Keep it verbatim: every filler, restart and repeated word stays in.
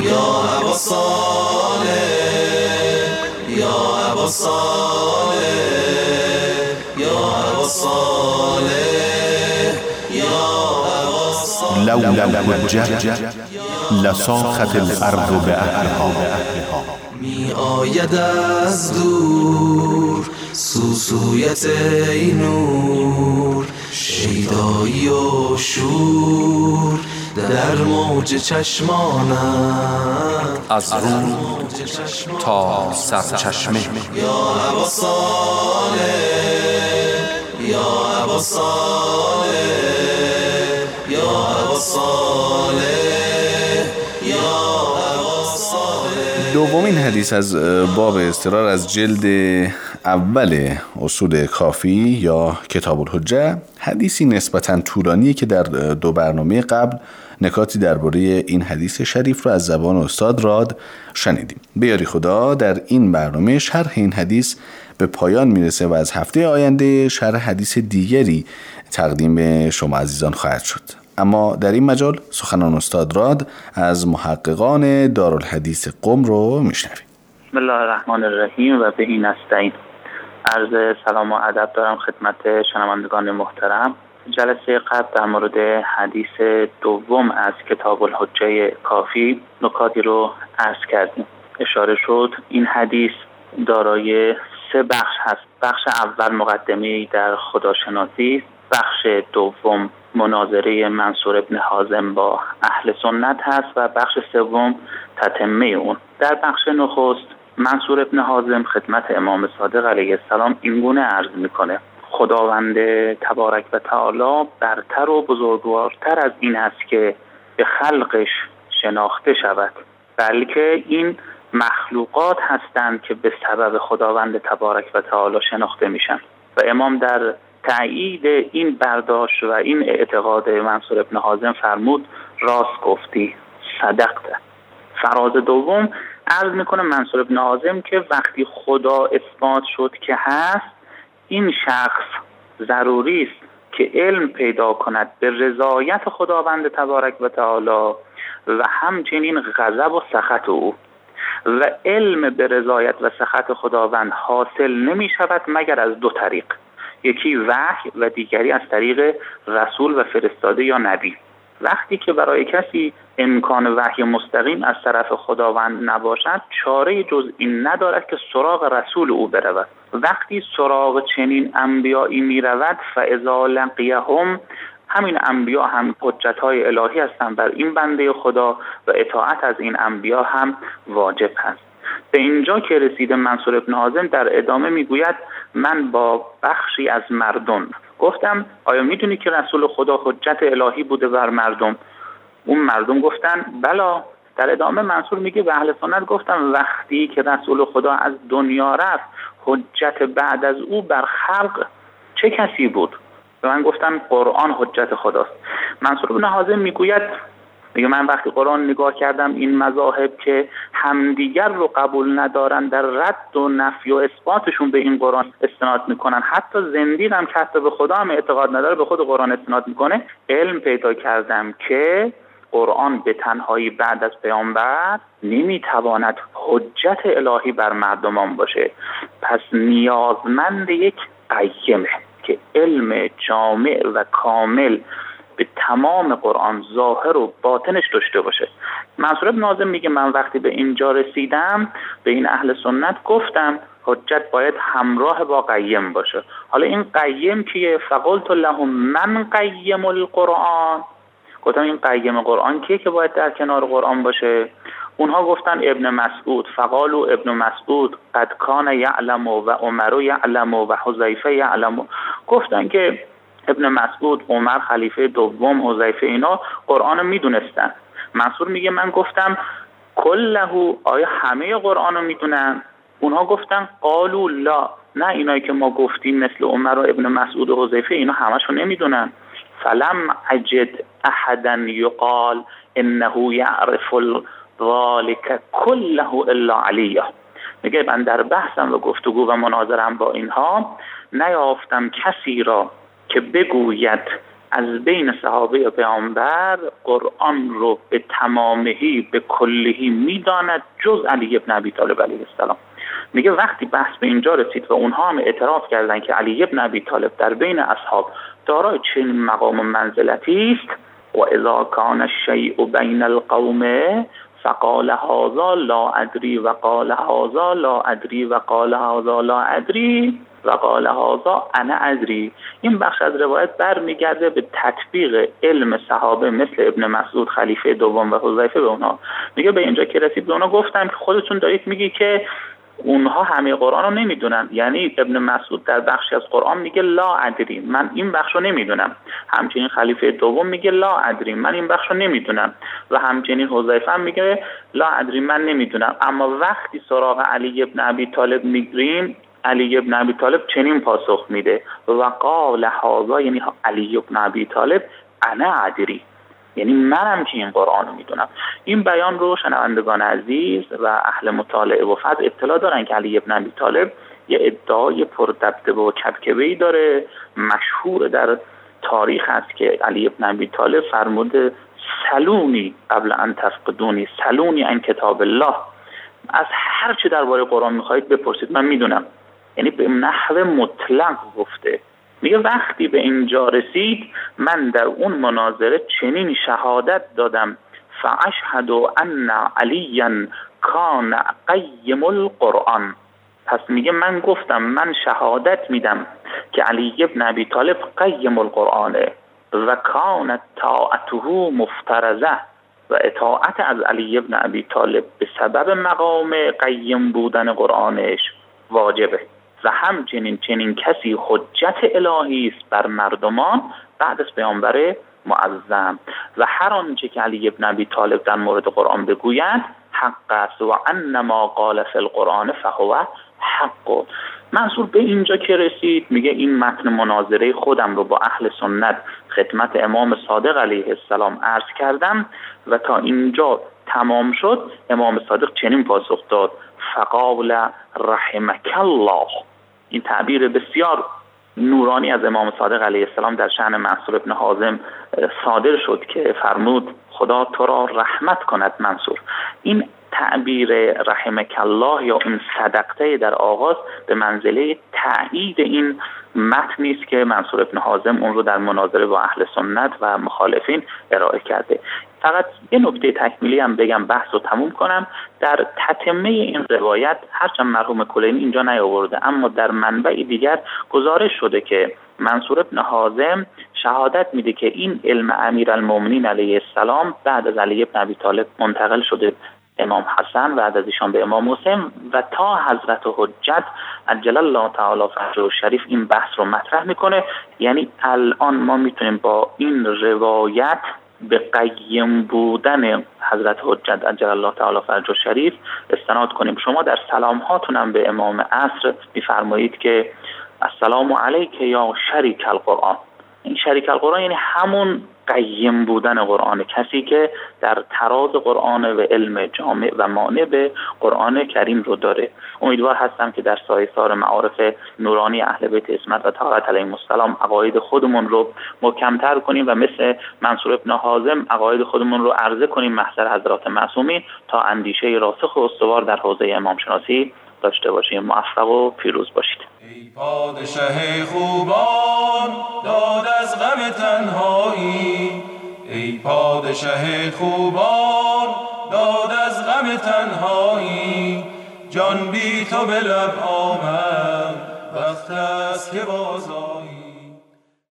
یا ابا صالح یا ابا صالح یا ابا صالح یا ابا صالح لولا الحجة لصاخت الارض باهلها. می آید از دور سوسویت ای نور، شیدایی و شور در موج چشمانم، از رو تا سرچشمه. یا ابا صالح یا ابا صالح یا ابا صالح یا ابا صالح. دومین حدیث از باب اضطرار از جلد اول اصول کافی یا کتاب الحجه، حدیثی نسبتاً طولانیه که در دو برنامه قبل نکاتی درباره این حدیث شریف رو از زبان استاد راد شنیدیم. به یاری خدا در این برنامه شرح این حدیث به پایان میرسه و از هفته آینده شرح حدیث دیگری تقدیم به شما عزیزان خواهد شد. اما در این مجال سخنان استاد راد از محققان دارالحدیث قم رو میشنویم. بسم الله الرحمن الرحیم و به نستعین. عرض سلام و ادب دارم خدمت شنوندگان محترم. جلسه قبل در مورد حدیث دوم از کتاب الحجه کافی نکاتی رو عرض کردیم. اشاره شد این حدیث دارای سه بخش هست. بخش اول مقدمه‌ای در خداشناسی، بخش دوم مناظره منصور ابن حازم با اهل سنت هست و بخش سوم تتمه اون. در بخش نخست منصور ابن حازم خدمت امام صادق علیه السلام اینگونه عرض میکنه: خداوند تبارک و تعالی برتر و بزرگوارتر از این است که به خلقش شناخته شود، بلکه این مخلوقات هستند که به سبب خداوند تبارک و تعالی شناخته میشن. و امام در تأیید این برداشت و این اعتقاد منصور ابن حازم فرمود: راست گفتی، صدقت. فراز دوم عرض میکنه منصور ابن حازم که وقتی خدا اثبات شد که هست، این شخص ضروری است که علم پیدا کند به رضایت خداوند تبارک و تعالی و همچنین غضب و سخط او. و علم به رضایت و سخط خداوند حاصل نمی شود مگر از دو طریق: یکی وحی و دیگری از طریق رسول و فرستاده یا نبی. وقتی که برای کسی امکان وحی مستقیم از طرف خداوند نباشد، چاره جز این ندارد که سراغ رسول او برود. وقتی سراغ چنین انبیایی می رود، فاذا لقیهم، همین انبیا هم حجت‌های الهی هستند بر این بنده خدا و اطاعت از این انبیا هم واجب هست. به اینجا که رسیده منصور ابن حازم در ادامه میگوید: من با بخشی از مردم گفتم آیا میدونی که رسول خدا حجت الهی بوده بر مردم؟ اون مردم گفتن بلا. در ادامه منصور میگه به اهل سنت گفتم وقتی که رسول خدا از دنیا رفت، حجت بعد از او بر خلق چه کسی بود؟ و من گفتم قرآن حجت خداست. منصور ابن حازم میگوید میگه من وقتی قرآن نگاه کردم، این مذاهب که همدیگر رو قبول ندارن در رد و نفی و اثباتشون به این قرآن استناد میکنن، حتی زندیق هم که حتی به خدا هم اعتقاد نداره به خود قرآن استناد میکنه، علم پیدا کردم که قرآن به تنهایی بعد از پیامبر نمیتواند حجت الهی بر مردمان باشه. پس نیازمند یک قیمه که علم جامع و کامل به تمام قرآن ظاهر و باطنش داشته باشه. منصور ابن حازم میگه من وقتی به اینجا رسیدم به این اهل سنت گفتم حجت باید همراه با قیم باشه. حالا این قیم کیه؟ فقلت لهم من قیم القرآن. گفتم این قیم قرآن کیه که باید در کنار قرآن باشه؟ اونها گفتن ابن مسعود. فقالوا ابن مسعود قد کان یعلم و عمر یعلم و حذیفه یعلم. گفتن که ابن مسعود، عمر خلیفه دوم، حذیفه اینا قرآن رو میدونستن. منصور میگه من گفتم کله، آیا همه قرآن رو میدونن؟ اونها گفتن قالوا لا، نه اینایی که ما گفتیم مثل عمر و ابن مسعود و حذیفه اینا همشو نمیدونن. فلم اجد احدا یقال انه یعرف ذلك كله الا علیه. میگه من در بحثم و گفتگو و مناظرم با اینها نیافتم کسی را که بگوید از بین صحابه پیامبر قرآن رو به تمامهی به کلهی میداند جز علی ابن ابی طالب علیه السلام. میگه وقتی بحث به اینجا رسید و اونها هم اعتراف کردن که علی ابن ابی طالب در بین اصحاب دارای چنین مقام و منزلتی است، و اذا کان الشیء بین القوم فقال هذا لا ادری و قال هذا لا ادری و قال هذا لا ادری و قال هذا انا ادری. این بخش از روایت برمیگرده به تطبیق علم صحابه مثل ابن مسعود خلیفه دوم و حذیفه به اونها. میگه به اینجا که رسید به اونها گفتم که خودتون دارید میگی که اونها همه قرآن رو نمیدونن. یعنی ابن مسعود در بخشی از قرآن میگه لا ادری، من این بخش رو نمیدونم. همچنین خلیفه دوم میگه لا ادری، من این بخش رو نمیدونم. و همچنین حذیفه هم میگه لا ادری، من نمیدونم. اما وقتی سراغ علی ابن ابی طالب میگریم، علی ابن ابی طالب چنین پاسخ میده و قال هذا، یعنی علی ابن ابی طالب انا ادری، یعنی منم که این قرآن رو میدونم. این بیان رو شنوندگان عزیز و اهل مطالعه و فضل اطلاع دارن که علی ابن ابی طالب یه ادعای پردبدبه و کبکبه‌ای داره. مشهور در تاریخ است که علی ابن ابی طالب فرموده سلونی قبل ان تفقدونی، سلونی عن کتاب الله، از هر چه درباره قرآن میخواهید بپرسید من میدونم. یعنی به نحو مطلق گفته. میگه وقتی به اینجا رسید من در اون مناظره چنین شهادت دادم فاشهد ان علیا کان قیم القرآن. پس میگه من گفتم من شهادت میدم که علی ابن ابی طالب قیم القرآنه و کان طاعته مفترضه، و اطاعت از علی ابن ابی طالب به سبب مقام قیم بودن قرآنش واجبه. و همچنین چنین کسی حجت الهی است بر مردمان بعد از پیامبر معظم. و هر آنچه که علی ابن ابی طالب در مورد قرآن بگوید حق است و انما قال فی القرآن فهو حق. منصور به اینجا که رسید میگه این متن مناظره خودم رو با اهل سنت خدمت امام صادق علیه السلام عرض کردم و تا اینجا تمام شد. امام صادق چنین پاسخ داد فقال رحمک الله. این تعبیر بسیار نورانی از امام صادق علیه السلام در شأن منصور ابن حازم صادر شد که فرمود خدا تو را رحمت کند منصور. این تعبیر رحمک الله یا این صدقته در آغاز به منزله تأیید این متنی است که منصور ابن حازم اون رو در مناظره با اهل سنت و مخالفین ارائه کرده. فقط یه نکته تکمیلی هم بگم بحث رو تموم کنم. در تتمه این روایت هرچند مرحوم کلینی اینجا نیاورده اما در منبع دیگر گزارش شده که منصور ابن حازم شهادت میده که این علم امیرالمومنین علیه السلام بعد از علی ابن ابی طالب منتقل شده امام حسن، بعد از ایشان به امام حسین و تا حضرت حجت عجل الله تعالی فرجه الشریف این بحث رو مطرح میکنه. یعنی الان ما میتونیم با این روایت به قیم بودن حضرت حجت عجل الله تعالی فرجه الشریف استناد کنیم. شما در سلام هاتون هم به امام عصر میفرمایید که السلام علیک یا شریک القرآن. این شریک القرآن یعنی همون قیم بودن قرآن، کسی که در تراز قرآن و علم جامع و مانع به قرآن کریم رو داره. امیدوار هستم که در سایه سار معارف نورانی اهل بیت عصمت و طهارت علیهم السلام عقاید خودمون رو محکم‌تر کنیم و مثل منصور ابن حازم عقاید خودمون رو عرضه کنیم محضر حضرات معصومین تا اندیشه راسخ و استوار در حوزه امام شناسی داشته باشیم. موفق و پیروز باشید. ای پادشه خوبان داد از غم تنهایی، ای پادشه خوبان داد از غم تنهایی، جان بی تو به لب آمد وقت است که بازایی.